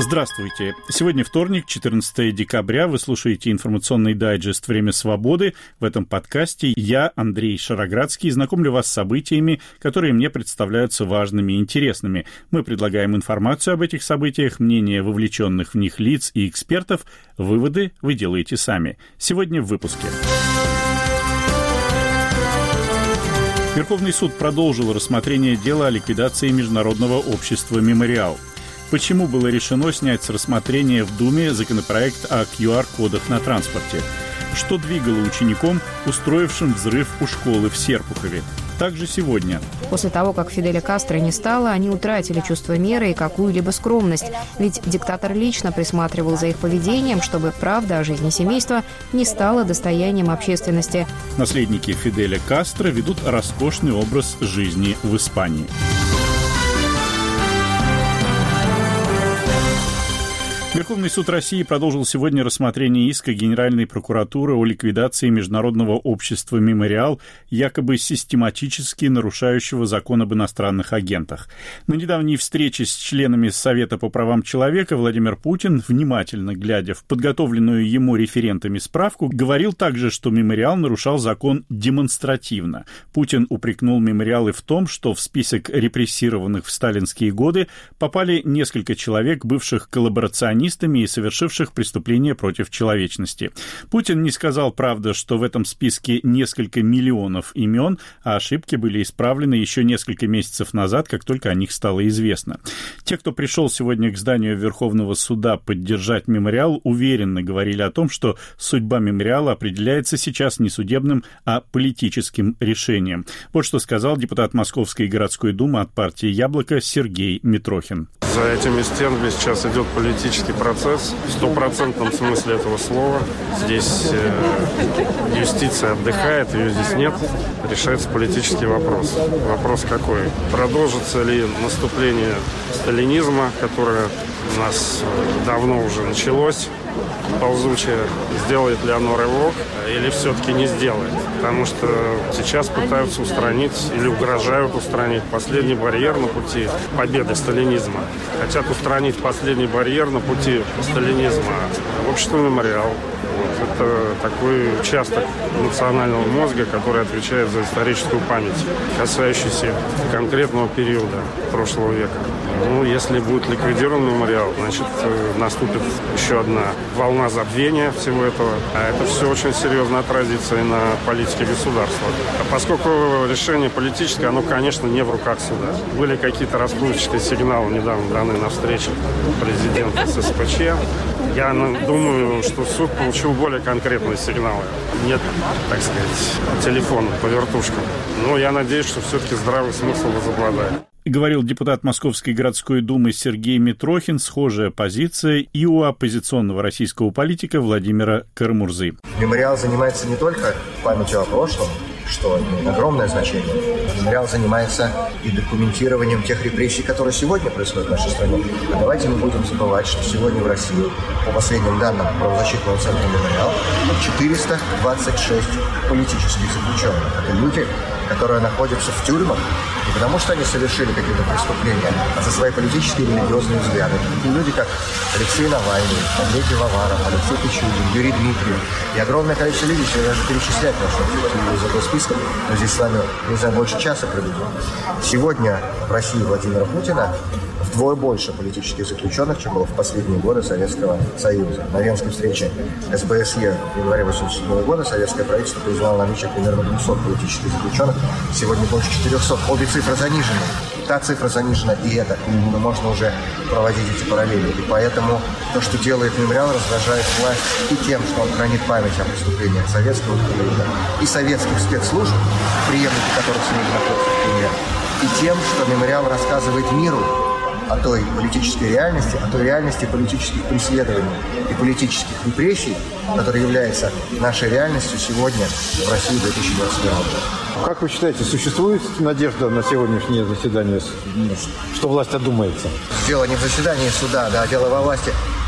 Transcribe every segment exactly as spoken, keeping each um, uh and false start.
Здравствуйте. Сегодня вторник, четырнадцатое декабря. Вы слушаете информационный дайджест «Время свободы». В этом подкасте я, Андрей Шароградский, знакомлю вас с событиями, которые мне представляются важными и интересными. Мы предлагаем информацию об этих событиях, мнения вовлеченных в них лиц и экспертов. Выводы вы делаете сами. Сегодня в выпуске. Верховный суд продолжил рассмотрение дела о ликвидации Международного общества «Мемориал». Почему было решено снять с рассмотрения в Думе законопроект о ку ар-кодах на транспорте? Что двигало учеником, устроившим взрыв у школы в Серпухове? Также сегодня. После того, как Фиделя Кастро не стало, они утратили чувство меры и какую-либо скромность. Ведь диктатор лично присматривал за их поведением, чтобы правда о жизни семейства не стала достоянием общественности. Наследники Фиделя Кастро ведут роскошный образ жизни в Испании. Верховный суд России продолжил сегодня рассмотрение иска Генеральной прокуратуры о ликвидации Международного общества «Мемориал», якобы систематически нарушающего закон об иностранных агентах. На недавней встрече с членами Совета по правам человека Владимир Путин, внимательно глядя в подготовленную ему референтами справку, говорил также, что «Мемориал» нарушал закон демонстративно. Путин упрекнул «Мемориал» и в том, что в список репрессированных в сталинские годы попали несколько человек, бывших коллаборационистов, и совершивших преступления против человечности. Путин не сказал, правда, что в этом списке несколько миллионов имен, а ошибки были исправлены еще несколько месяцев назад, как только о них стало известно. Те, кто пришел сегодня к зданию Верховного суда поддержать «Мемориал», уверенно говорили о том, что судьба «Мемориала» определяется сейчас не судебным, а политическим решением. Вот что сказал депутат Московской городской думы от партии «Яблоко» Сергей Митрохин. За этими стенами сейчас идет политический процесс в стопроцентном смысле этого слова. Здесь э, юстиция отдыхает, ее здесь нет. Решается политический вопрос. Вопрос какой? Продолжится ли наступление сталинизма, которое у нас давно уже началось, ползучее, сделает ли оно рывок или все-таки не сделает. Потому что сейчас пытаются устранить или угрожают устранить последний барьер на пути победы сталинизма. Хотят устранить последний барьер на пути сталинизма. Общество «Мемориал» вот, это такой участок национального мозга, который отвечает за историческую память, касающуюся конкретного периода прошлого века. Ну, если будет ликвидирован «Мемориал», значит, наступит еще одна волна забвения всего этого. А это все очень серьезно отразится и на политике государства. А поскольку решение политическое, оно, конечно, не в руках суда. Были какие-то расплывчатые сигналы недавно даны на встрече президента с эс пэ че. Я думаю, что суд получил более конкретные сигналы. Нет, так сказать, телефона по вертушкам. Но я надеюсь, что все-таки здравый смысл возобладает. Говорил депутат Московской городской думы Сергей Митрохин. Схожая позиция и у оппозиционного российского политика Владимира Карамурзы. «Мемориал» занимается не только памятью о прошлом, что имеет огромное значение. «Мемориал» занимается и документированием тех репрессий, которые сегодня происходят в нашей стране. А давайте не будем забывать, что сегодня в России, по последним данным правозащитного центра «Мемориал», четыреста двадцать шесть политических заключенных. Это люди, которые находятся в тюрьмах не потому, что они совершили какие-то преступления, а за свои политические и религиозные взгляды. Такие люди, как Алексей Навальный, Андрей Пивоваров, Алексей Пичугин, Юрий Дмитриев и огромное количество людей, что я даже перечислять можно из этого списка, но здесь с вами, не знаю, больше часа проведем. Сегодня в России Владимира Путина вдвое больше политических заключенных, чем было в последние годы Советского Союза. На Венской встрече эс бэ эс е в январе восемьдесят седьмого года советское правительство признало наличие примерно двухсот политических заключенных. Сегодня больше четырехсот. Обе цифры занижены. И та цифра занижена, и эта. И можно уже проводить эти параллели. И поэтому то, что делает «Мемориал», раздражает власть и тем, что он хранит память о преступлениях советского периода и советских спецслужб, преемники которых сегодня находятся в Кремле, и тем, что «Мемориал» рассказывает миру о той политической реальности, о той реальности политических преследований и политических репрессий, которая является нашей реальностью сегодня в России две тысячи двадцать первого года. Как вы считаете, существует надежда на сегодняшнее заседание, что власть одумается? Дело не в заседании суда, да, дело во власти.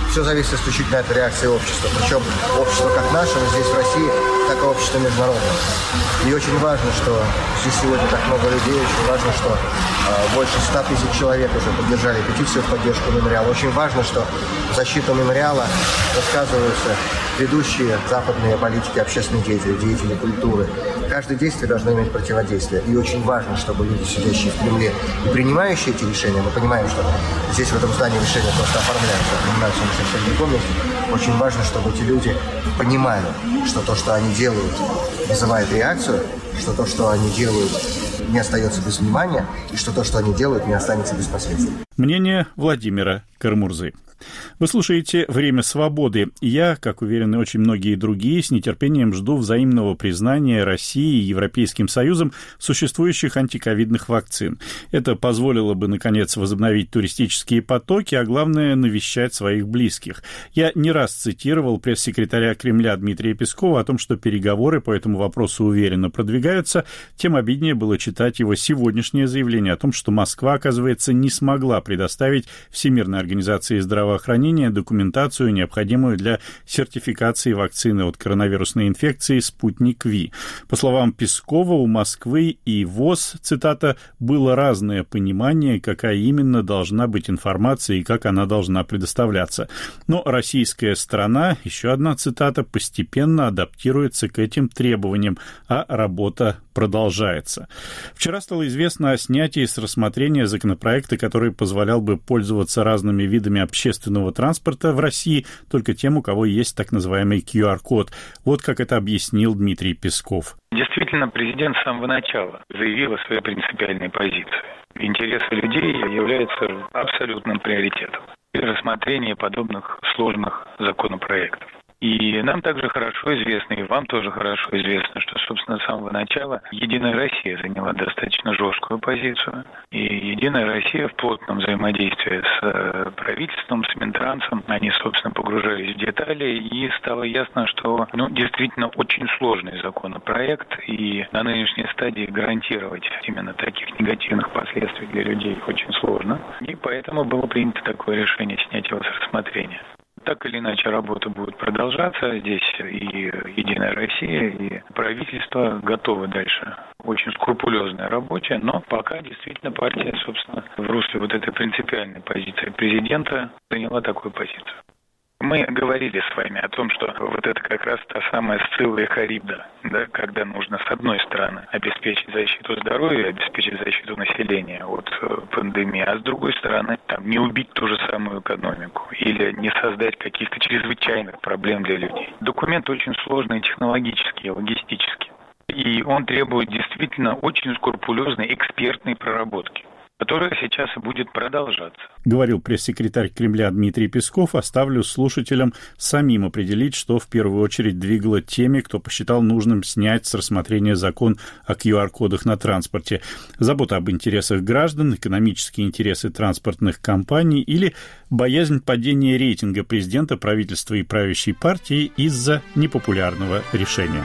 Все зависит исключительно от реакции общества. Причем общество как нашего здесь в России, так и общество международное. И очень важно, что здесь сегодня так много людей, очень важно, что э, больше ста тысяч человек уже поддержали петицию в поддержку мемориала. Очень важно, что в защиту мемориала высказываются ведущие западные политики, общественные деятели, деятели культуры. Каждое действие должно иметь противодействие. И очень важно, чтобы люди, сидящие в Кремле и принимающие эти решения, мы понимаем, что здесь в этом здании решения просто оформляются, принимаются на совсем другом месте. Очень важно, чтобы эти люди понимали, что то, что они делают, вызывает реакцию, что то, что они делают, не остается без внимания, и что то, что они делают, не останется без последствий. Мнение Владимира Карамурзы. Вы слушаете «Время свободы». Я, как уверены очень многие другие, с нетерпением жду взаимного признания России и Европейским Союзом существующих антиковидных вакцин. Это позволило бы, наконец, возобновить туристические потоки, а главное, навещать своих близких. Я не раз цитировал пресс-секретаря Кремля Дмитрия Пескова о том, что переговоры по этому вопросу уверенно продвигаются. Тем обиднее было читать его сегодняшнее заявление о том, что Москва, оказывается, не смогла предоставить Всемирной организации здравоохранения документацию, необходимую для сертификации вакцины от коронавирусной инфекции «Спутник Ви». По словам Пескова, у Москвы и ВОЗ, цитата, «было разное понимание, какая именно должна быть информация и как она должна предоставляться. Но российская сторона, еще одна цитата, постепенно адаптируется к этим требованиям, а работа продолжается». Вчера стало известно о снятии с рассмотрения законопроекта, который позволял бы пользоваться разными видами общественного транспорта в России только тем, у кого есть так называемый ку ар код. Вот как это объяснил Дмитрий Песков. Действительно, президент с самого начала заявил о своей принципиальной позиции. Интересы людей являются абсолютным приоритетом при рассмотрении подобных сложных законопроектов. И нам также хорошо известно, и вам тоже хорошо известно, что, собственно, с самого начала «Единая Россия» заняла достаточно жесткую позицию. И «Единая Россия» в плотном взаимодействии с правительством, с Минтрансом, они, собственно, погружались в детали, и стало ясно, что ну, действительно очень сложный законопроект, и на нынешней стадии гарантировать именно таких негативных последствий для людей очень сложно. И поэтому было принято такое решение снять его с рассмотрения. Так или иначе, работа будет продолжаться. Здесь и «Единая Россия», и правительство готовы дальше. Очень скрупулезная работа, но пока действительно партия, собственно, в русле вот этой принципиальной позиции президента заняла такую позицию. Мы говорили с вами о том, что вот это как раз та самая Сцилла и Харибда, да, когда нужно с одной стороны обеспечить защиту здоровья, обеспечить защиту населения от пандемии, а с другой стороны там, не убить ту же самую экономику или не создать каких-то чрезвычайных проблем для людей. Документ очень сложный технологически, логистически, и он требует действительно очень скрупулезной экспертной проработки, которая сейчас и будет продолжаться. Говорил пресс-секретарь Кремля Дмитрий Песков. Оставлю слушателям самим определить, что в первую очередь двигало теми, кто посчитал нужным снять с рассмотрения закон о ку ар кодах на транспорте. Забота об интересах граждан, экономические интересы транспортных компаний или боязнь падения рейтинга президента, правительства и правящей партии из-за непопулярного решения.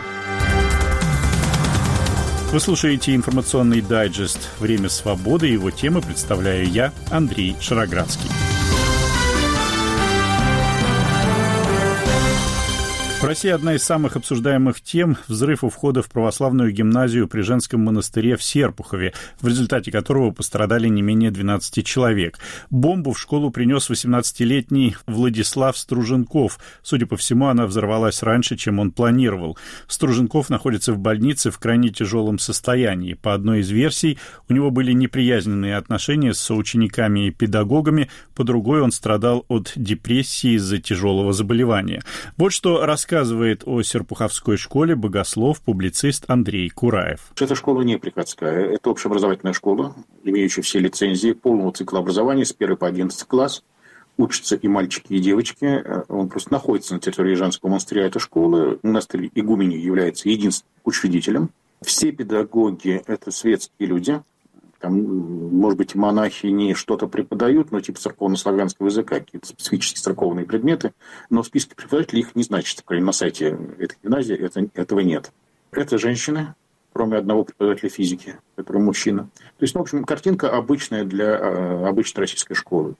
Вы слушаете информационный дайджест «Время свободы». Его темы представляю я, Андрей Шароградский. В России одна из самых обсуждаемых тем – взрыв у входа в православную гимназию при женском монастыре в Серпухове, в результате которого пострадали не менее двенадцати человек. Бомбу в школу принес восемнадцатилетний Владислав Струженков. Судя по всему, она взорвалась раньше, чем он планировал. Струженков находится в больнице в крайне тяжелом состоянии. По одной из версий, у него были неприязненные отношения с соучениками и педагогами, по другой он страдал от депрессии из-за тяжелого заболевания. Вот что рассказывает Рассказывает о Серпуховской школе богослов, публицист Андрей Кураев. Эта школа не приходская. Это общеобразовательная школа, имеющая все лицензии полного цикла образования с первого по одиннадцатый класс. Учатся и мальчики, и девочки. Он просто находится на территории женского монастыря этой школы. Монастырь игуменей является единственным учредителем. Все педагоги – это светские люди. Там, может быть, монахи не что-то преподают, но типа церковно-славянского языка, какие-то специфические церковные предметы, но в списке преподавателей их не значится. На сайте этой гимназии это, этого нет. Это женщины, кроме одного преподавателя физики, который мужчина. То есть, ну, в общем, картинка обычная для обычной российской школы.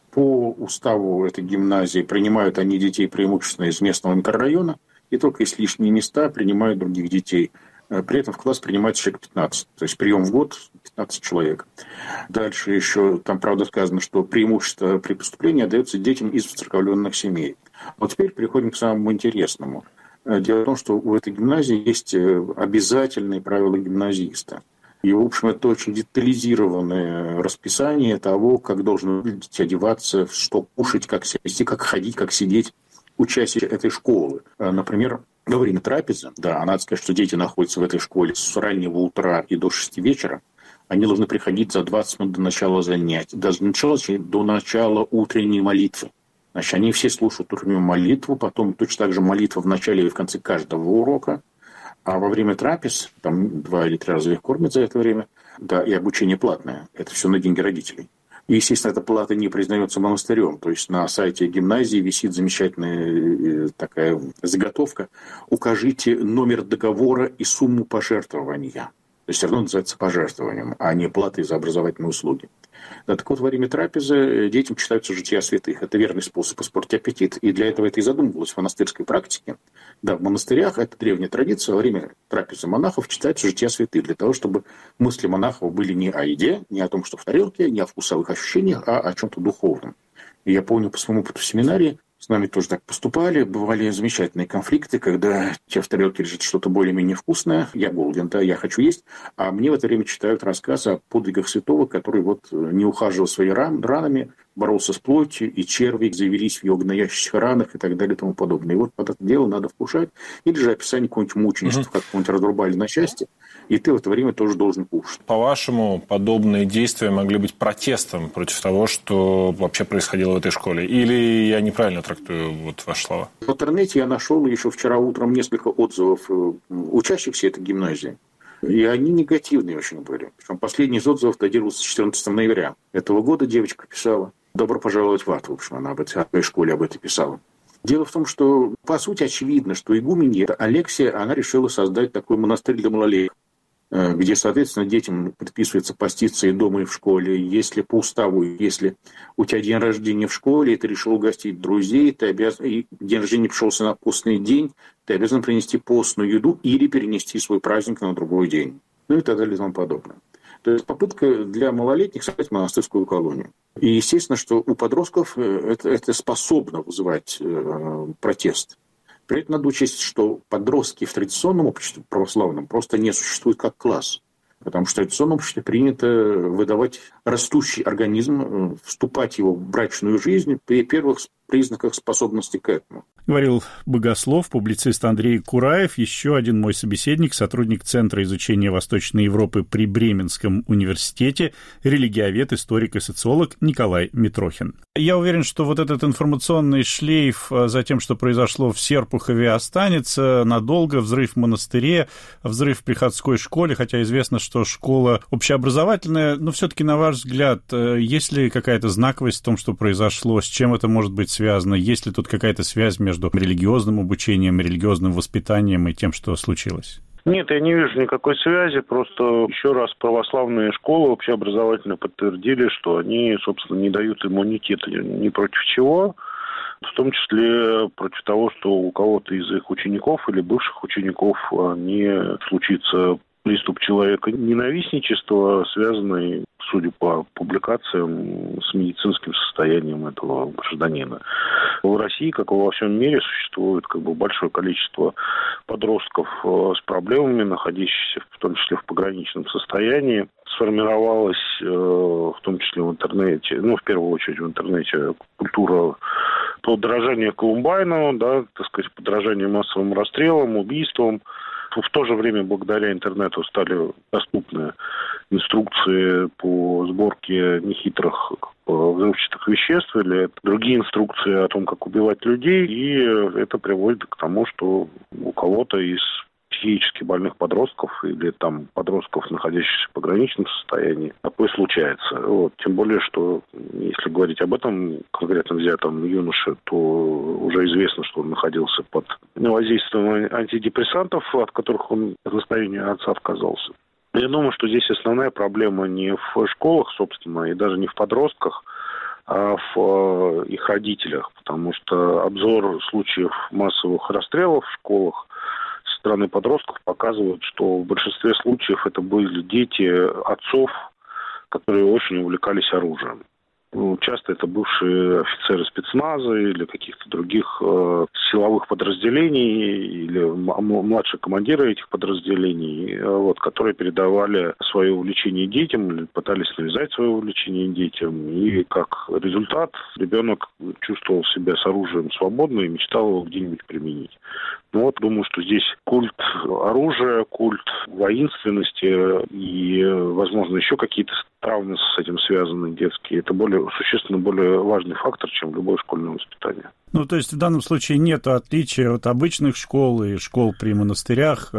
По уставу этой гимназии принимают они детей преимущественно из местного микрорайона, и только если лишние места принимают других детей. При этом в класс принимается человек пятнадцать. То есть прием в год пятнадцать человек. Дальше еще там, правда, сказано, что преимущество при поступлении отдается детям из воцерковленных семей. Вот теперь переходим к самому интересному. Дело в том, что в этой гимназии есть обязательные правила гимназиста. И, в общем, это очень детализированное расписание того, как должен выглядеть, одеваться, что кушать, как себя вести, как ходить, как сидеть участники этой школы. Например, во время трапезы, да, надо сказать, что дети находятся в этой школе с раннего утра и до шести вечера, они должны приходить за двадцать минут до начала занятий, до начала, до начала утренней молитвы. Значит, они все слушают утреннюю молитву, потом точно так же молитва в начале и в конце каждого урока, а во время трапез, там два или три раза их кормят за это время, да, и обучение платное, это все на деньги родителей. И, естественно, эта плата не признается монастырем. То есть на сайте гимназии висит замечательная такая заготовка. Укажите номер договора и сумму пожертвования. То есть все равно называется пожертвованием, а не платой за образовательные услуги. Да, так вот, во время трапезы детям читаются жития святых. Это верный способ испортить аппетит. И для этого это и задумывалось в монастырской практике. Да, в монастырях, это древняя традиция, во время трапезы монахов читаются жития святых, для того, чтобы мысли монахов были не о еде, не о том, что в тарелке, не о вкусовых ощущениях, а о чем-то духовном. И я помню по своему опыту в семинарии, с нами тоже так поступали, бывали замечательные конфликты, когда у тебя в тарелке лежит что-то более-менее вкусное, я голоден, да, я хочу есть, а мне в это время читают рассказ о подвигах святого, который вот не ухаживал своими ран, ранами, боролся с плотью, и черви завелись в его гноящихся ранах и так далее и тому подобное. И вот под это дело надо вкушать. Или же описание какого-нибудь мученичества, угу. как кого-нибудь разрубали на части, и ты в это время тоже должен кушать. По-вашему, подобные действия могли быть протестом против того, что вообще происходило в этой школе? Или я неправильно трактую вот ваши слова? В интернете я нашел еще вчера утром несколько отзывов учащихся этой гимназии. И они негативные очень были. Причем последний из отзывов датировался четырнадцатого ноября этого года. Девочка писала: «Добро пожаловать в ад». В общем, она об этой, о своей школе об этом писала. Дело в том, что, по сути, очевидно, что игуменья Алексия, она решила создать такой монастырь для малолетних, где, соответственно, детям предписывается поститься и дома, и в школе. Если по уставу, если у тебя день рождения в школе, и ты решил угостить друзей, ты обязан, и день рождения пришелся на постный день, ты обязан принести постную еду или перенести свой праздник на другой день. Ну и так далее и тому подобное. То есть попытка для малолетних создать монастырскую колонию. И естественно, что у подростков это, это способно вызывать э, протест. При этом надо учесть, что подростки в традиционном обществе православном просто не существуют как класс. Потому что в традиционном обществе принято выдавать растущий организм, вступать его в брачную жизнь при первых признаках способности к этому. Говорил богослов, публицист Андрей Кураев, еще один мой собеседник, сотрудник Центра изучения Восточной Европы при Бременском университете, религиовед, историк и социолог Николай Митрохин. Я уверен, что вот этот информационный шлейф за тем, что произошло в Серпухове, останется надолго. Взрыв в монастыре, взрыв в приходской школе, хотя известно, что школа общеобразовательная, но все-таки, на ваш взгляд, есть ли какая-то знаковость в том, что произошло, с чем это может быть связано, есть ли тут какая-то связь между религиозным обучением, религиозным воспитанием и тем, что случилось? Нет, я не вижу никакой связи, просто еще раз православные школы общеобразовательно подтвердили, что они, собственно, не дают иммунитета ни против чего, в том числе против того, что у кого-то из их учеников или бывших учеников не случится приступ человека ненавистничества, связанный, судя по публикациям, с медицинским состоянием этого гражданина. В России, как и во всем мире, существует как бы большое количество подростков с проблемами, находящихся в том числе в пограничном состоянии. Сформировалась, в том числе в интернете, ну, в первую очередь в интернете, культура подражания Колумбайну, да, так сказать, подражания массовым расстрелам, убийствам. В то же время, благодаря интернету, стали доступны инструкции по сборке нехитрых взрывчатых веществ или другие инструкции о том, как убивать людей. И это приводит к тому, что у кого-то из психически больных подростков или там подростков, находящихся в пограничном состоянии, такое случается. Вот. Тем более, что если говорить об этом конкретно взятом юноше, то уже известно, что он находился под воздействием антидепрессантов, от которых он по настоянию отца отказался. Я думаю, что здесь основная проблема не в школах, собственно, и даже не в подростках, а в их родителях, потому что обзор случаев массовых расстрелов в школах со стороны подростков показывает, что в большинстве случаев это были дети отцов, которые очень увлекались оружием. Ну, часто это бывшие офицеры спецназа или каких-то других э, силовых подразделений или м- младшие командиры этих подразделений, э, вот, которые передавали свое увлечение детям или пытались навязать свое увлечение детям. И как результат ребенок чувствовал себя с оружием свободно и мечтал его где-нибудь применить. Ну вот, думаю, что здесь культ оружия, культ воинственности и, возможно, еще какие-то травмы с этим связаны детские. Это более, существенно более важный фактор, чем любое школьное воспитание. Ну, то есть в данном случае нет отличия от обычных школ и школ при монастырях.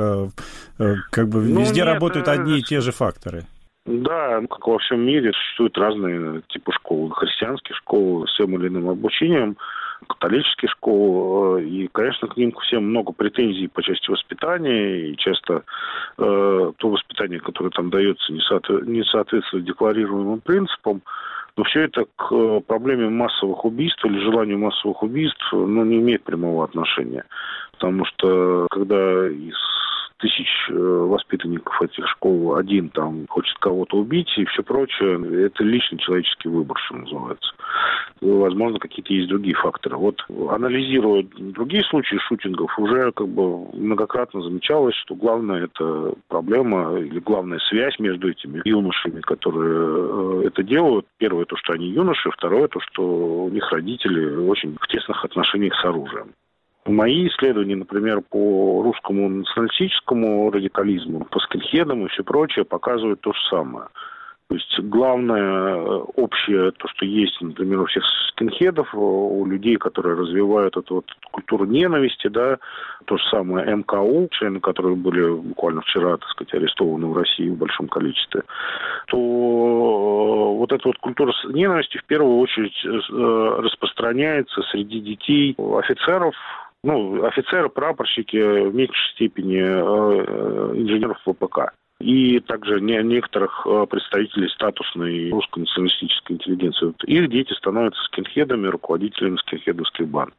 Как бы ну, везде нет, работают одни и те же факторы. Да, как во всем мире существуют разные типы школ. Христианские школы с тем или иным обучением, католические школы, и, конечно, к ним всем много претензий по части воспитания, и часто э, то воспитание, которое там дается, не, соотве- не соответствует декларируемым принципам, но все это к проблеме массовых убийств или желанию массовых убийств ну, не имеет прямого отношения, потому что когда из тысяч воспитанников этих школ один там хочет кого-то убить и все прочее, это личный человеческий выбор, что называется. Возможно, какие-то есть другие факторы. Вот анализируя другие случаи шутингов, уже как бы многократно замечалось, что главное это проблема или главная связь между этими юношами, которые это делают. Первое, то, что они юноши, второе, то, что у них родители очень в тесных отношениях с оружием. Мои исследования, например, по русскому националистическому радикализму, по скинхедам и все прочее, показывают то же самое. То есть главное общее, то, что есть, например, у всех скинхедов, у людей, которые развивают эту вот культуру ненависти, да, то же самое эм ка у, члены которые были буквально вчера, так сказать, арестованы в России в большом количестве, то вот эта вот культура ненависти в первую очередь распространяется среди детей офицеров, ну, офицеры, прапорщики, в меньшей степени инженеров вэ пэ ка. И также некоторых представителей статусной русско-националистической интеллигенции. Их дети становятся скинхедами, руководителями скинхедовских банд.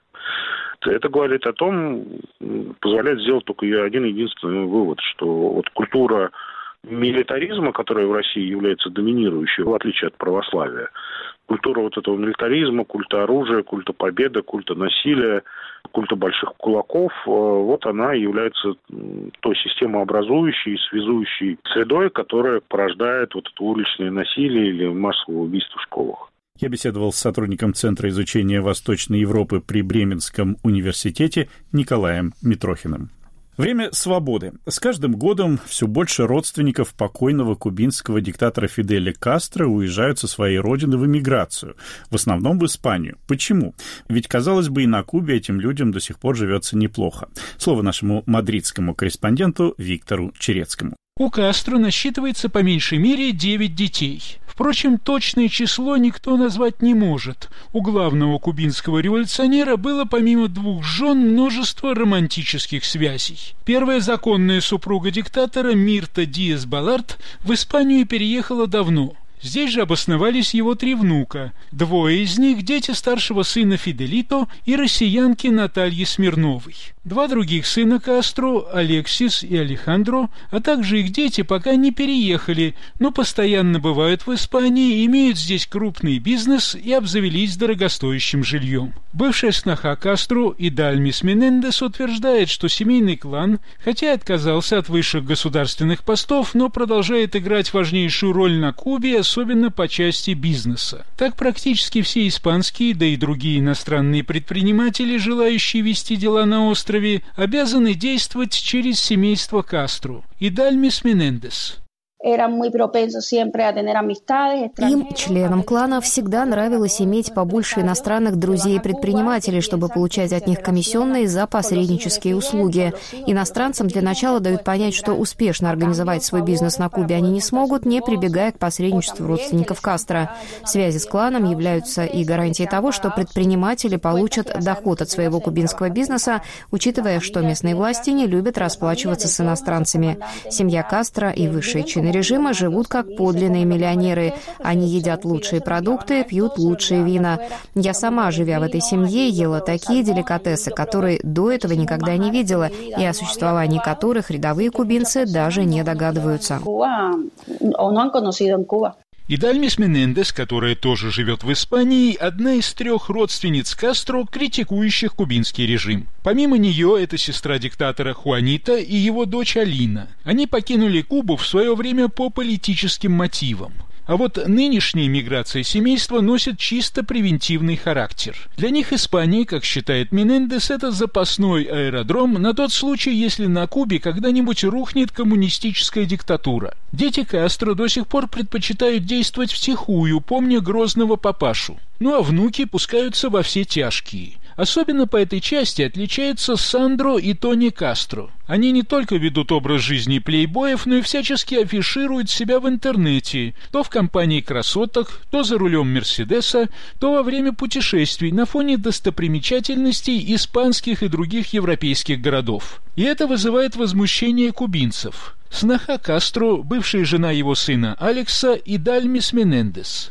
Это говорит о том, позволяет сделать только один единственный вывод, что вот культура милитаризма, которая в России является доминирующей, в отличие от православия, культура вот этого милитаризма, культа оружия, культа победы, культа насилия, культа больших кулаков, вот она является той системообразующей, связующей средой, которая порождает вот это уличное насилие или массовое убийство в школах. Я беседовал с сотрудником Центра изучения Восточной Европы при Бременском университете Николаем Митрохиным. Время свободы. С каждым годом все больше родственников покойного кубинского диктатора Фиделя Кастро уезжают со своей родины в эмиграцию, в основном в Испанию. Почему? Ведь, казалось бы, и на Кубе этим людям до сих пор живется неплохо. Слово нашему мадридскому корреспонденту Виктору Черецкому. У Кастро насчитывается по меньшей мере девять детей. Впрочем, точное число никто назвать не может. У главного кубинского революционера было помимо двух жен множество романтических связей. Первая законная супруга диктатора Мирта Диас-Баларт в Испанию переехала давно. Здесь же обосновались его три внука. Двое из них – дети старшего сына Фиделито и россиянки Натальи Смирновой. Два других сына Кастро, Алексис и Алехандро, а также их дети пока не переехали, но постоянно бывают в Испании, имеют здесь крупный бизнес и обзавелись дорогостоящим жильем. Бывшая сноха Кастро Идальмис Менендес утверждает, что семейный клан, хотя и отказался от высших государственных постов, но продолжает играть важнейшую роль на Кубе, особенно по части бизнеса. Так практически все испанские, да и другие иностранные предприниматели, желающие вести дела на острове, обязаны действовать через семейство Кастро. Идальмис Менендес. Им, членам клана, всегда нравилось иметь побольше иностранных друзей и предпринимателей, чтобы получать от них комиссионные за посреднические услуги. Иностранцам для начала дают понять, что успешно организовать свой бизнес на Кубе они не смогут, не прибегая к посредничеству родственников Кастро. Связи с кланом являются и гарантией того, что предприниматели получат доход от своего кубинского бизнеса, учитывая, что местные власти не любят расплачиваться с иностранцами. Семья Кастро и высшие чины режима живут как подлинные миллионеры. Они едят лучшие продукты, пьют лучшие вина. Я сама, живя в этой семье, ела такие деликатесы, которые до этого никогда не видела, и о существовании которых рядовые кубинцы даже не догадываются. Идальмис Менендес, которая тоже живет в Испании, одна из трех родственниц Кастро, критикующих кубинский режим. Помимо нее, это сестра диктатора Хуанита и его дочь Алина. Они покинули Кубу в свое время по политическим мотивам. А вот нынешняя миграция семейства носит чисто превентивный характер. Для них Испания, как считает Менендес, это запасной аэродром на тот случай, если на Кубе когда-нибудь рухнет коммунистическая диктатура. Дети Кастро до сих пор предпочитают действовать втихую, помня грозного папашу. Ну а внуки пускаются во все тяжкие. Особенно по этой части отличаются Сандро и Тони Кастро. Они не только ведут образ жизни плейбоев, но и всячески афишируют себя в интернете, то в компании красоток, то за рулем Мерседеса, то во время путешествий на фоне достопримечательностей испанских и других европейских городов. И это вызывает возмущение кубинцев. Сноха Кастро, бывшая жена его сына Алекса, Идальмис Менендес.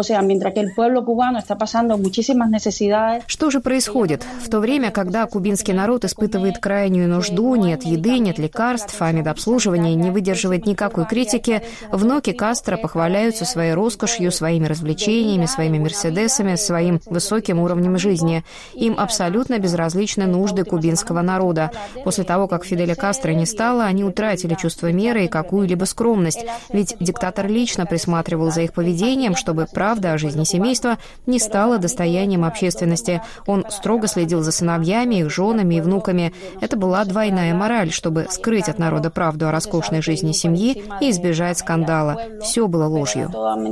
Что же происходит? В то время, когда кубинский народ испытывает крайнюю нужду, нет еды, нет лекарств, а медобслуживание не выдерживает никакой критики, внуки Кастро похваляются своей роскошью, своими развлечениями, своими мерседесами, своим высоким уровнем жизни. Им абсолютно безразличны нужды кубинского народа. После того, как Фиделя Кастро не стало, они утратили чувство меры и какую-либо скромность, ведь диктатор лично присматривал за их поведением, чтобы правда о жизни семейства не стала достоянием общественности. Он строго следил за сыновьями, их женами и внуками. Это была двойная мораль, чтобы скрыть от народа правду о роскошной жизни семьи и избежать скандала. Все было ложью.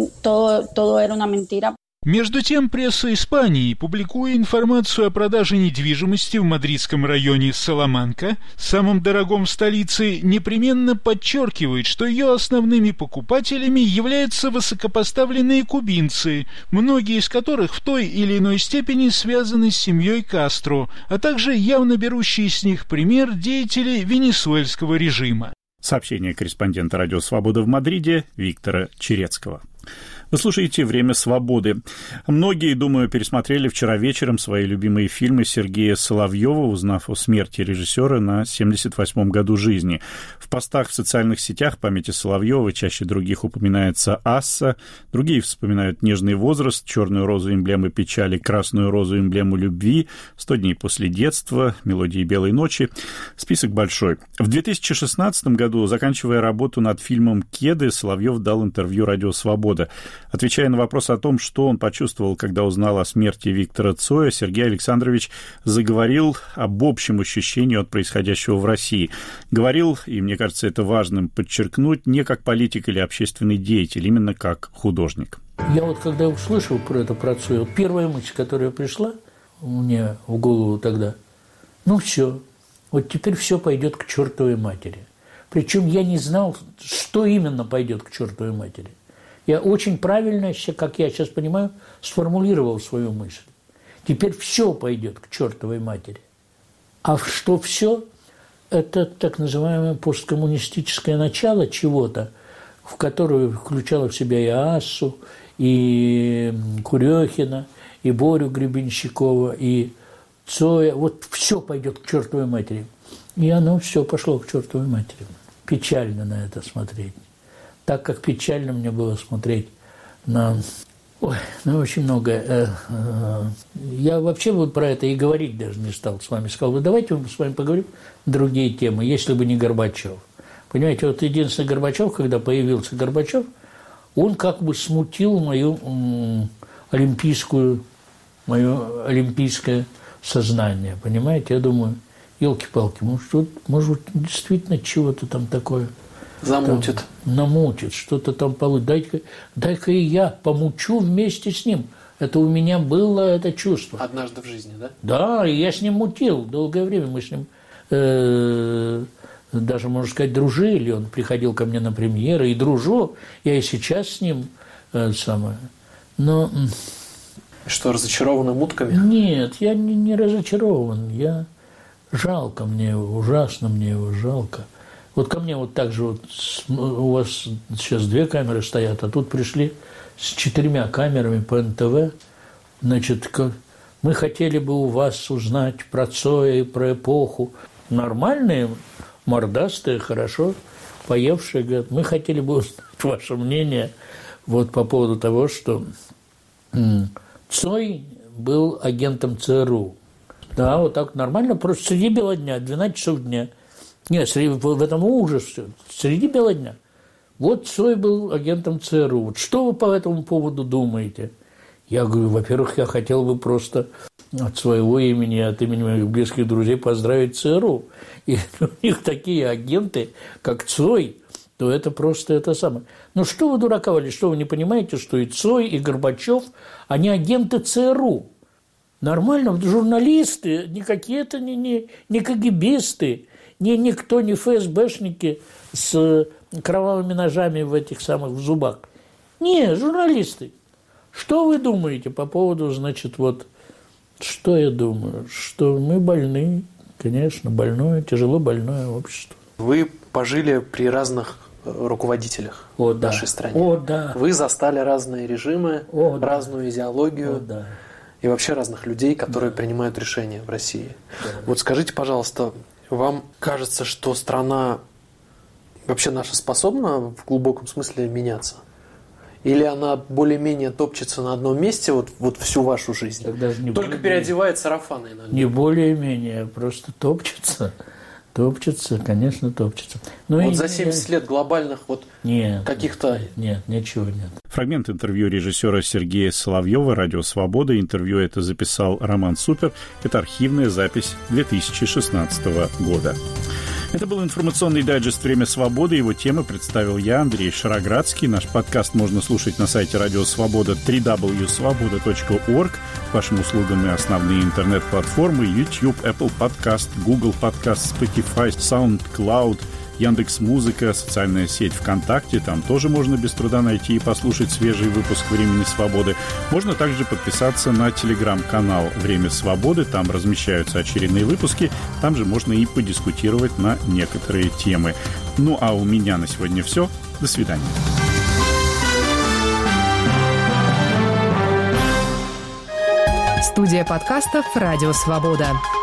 Между тем, пресса Испании, публикуя информацию о продаже недвижимости в мадридском районе Саламанка, самом дорогом в столице, непременно подчеркивает, что ее основными покупателями являются высокопоставленные кубинцы, многие из которых в той или иной степени связаны с семьей Кастро, а также явно берущие с них пример деятели венесуэльского режима. Сообщение корреспондента «Радио Свобода» в Мадриде Виктора Черецкого. Вы слушаете «Время свободы». Многие, думаю, пересмотрели вчера вечером свои любимые фильмы Сергея Соловьева, узнав о смерти режиссера на семьдесят восьмом году жизни. В постах в социальных сетях памяти Соловьева чаще других упоминается Асса, другие вспоминают «Нежный возраст», «Черную розу» эмблемы печали, «Красную розу» эмблему любви, «Сто дней после детства», «Мелодии белой ночи». Список большой. В две тысячи шестнадцатом году, заканчивая работу над фильмом «Кеды», Соловьев дал интервью «Радио Свобода». Отвечая на вопрос о том, что он почувствовал, когда узнал о смерти Виктора Цоя, Сергей Александрович заговорил об общем ощущении от происходящего в России. Говорил, и мне кажется это важным подчеркнуть, не как политик или общественный деятель, именно как художник. Я вот когда услышал про это, про Цоя, первая мысль, которая пришла мне в голову тогда, ну все, вот теперь все пойдет к чертовой матери. Причем я не знал, что именно пойдет к чертовой матери. Я очень правильно, как я сейчас понимаю, сформулировал свою мысль. Теперь все пойдет к чертовой матери. А что все? Это так называемое посткоммунистическое начало чего-то, в которое включало в себя и Ассу, и Курехина, и Борю Гребенщикова, и Цоя. Вот все пойдет к чертовой матери. И оно все пошло к чертовой матери. Печально на это смотреть. Так как печально мне было смотреть на... Ой, ну очень много. Я вообще вот про это и говорить даже не стал с вами. Сказал, вы давайте мы с вами поговорим на другие темы, если бы не Горбачев. Понимаете, вот единственный Горбачев, когда появился Горбачев, он как бы смутил мою м, олимпийскую, мое олимпийское сознание. Понимаете, я думаю, елки-палки, может, вот, может действительно чего-то там такое... Замутит. Там, намутит, что-то там получит. Дай-ка, дай-ка и я помучу вместе с ним. Это у меня было это чувство. Однажды в жизни, да? Да, и я с ним мутил. Долгое время мы с ним, э, даже, можно сказать, дружили. Он приходил ко мне на премьеры, и дружу. Я и сейчас с ним э, самое. Но... Что, разочарованы мутками? Нет, я не, не разочарован. Я... Жалко мне его, ужасно мне его жалко. Вот ко мне вот так же, вот, у вас сейчас две камеры стоят, а тут пришли с четырьмя камерами по эн тэ вэ. Значит, мы хотели бы у вас узнать про Цоя и про эпоху. Нормальные, мордастые, хорошо поевшие, говорят, мы хотели бы узнать ваше мнение вот по поводу того, что Цой был агентом ЦРУ. Да, вот так нормально, просто среди бела дня, двенадцать часов дня. Нет, среди, в этом ужас все. Среди бела дня. Вот Цой был агентом ЦРУ. Вот что вы по этому поводу думаете? Я говорю, во-первых, я хотел бы просто от своего имени, от имени моих близких друзей поздравить ЦРУ. И у них такие агенты, как Цой, то это просто это самое. Ну что вы дураковали, что вы не понимаете, что и Цой, и Горбачев, они агенты ЦРУ. Нормально, журналисты, не какие-то, не, не, не КГБисты, не никто, не эф эс бэшники с кровавыми ножами в этих самых в зубах. Не, журналисты. Что вы думаете по поводу, значит, вот, что я думаю? Что мы больны, конечно, больное, тяжело больное общество. Вы пожили при разных руководителях О, в да. нашей стране. О, да. Вы застали разные режимы, О, да. разную идеологию. О, да. И вообще разных людей, которые да. принимают решения в России. Да. Вот скажите, пожалуйста, вам кажется, что страна вообще наша способна в глубоком смысле меняться? Или она более-менее топчется на одном месте вот, вот всю вашу жизнь? Не Только переодевает сарафаны иногда. Не более-менее, просто топчется. Топчется, конечно, топчется. Но вот и, за семьдесят лет глобальных вот нет, каких-то... Нет, ничего нет. Фрагмент интервью режиссера Сергея Соловьева «Радио Свобода». Интервью это записал Роман Супер. Это архивная запись две тысячи шестнадцатого года. Это был информационный дайджест «Время свободы». Его темы представил я, Андрей Шароградский. Наш подкаст можно слушать на сайте Радио Свобода дабл ю дабл ю дабл ю точка свобода точка орг. К вашим услугам и основные интернет-платформы YouTube, Apple Podcast, Google Podcast, Spotify, SoundCloud, Яндекс.Музыка, социальная сеть ВКонтакте. Там тоже можно без труда найти и послушать свежий выпуск «Времени свободы». Можно также подписаться на телеграм-канал «Время свободы». Там размещаются очередные выпуски. Там же можно и подискутировать на некоторые темы. Ну, а у меня на сегодня все. До свидания. Студия подкастов «Радио Свобода».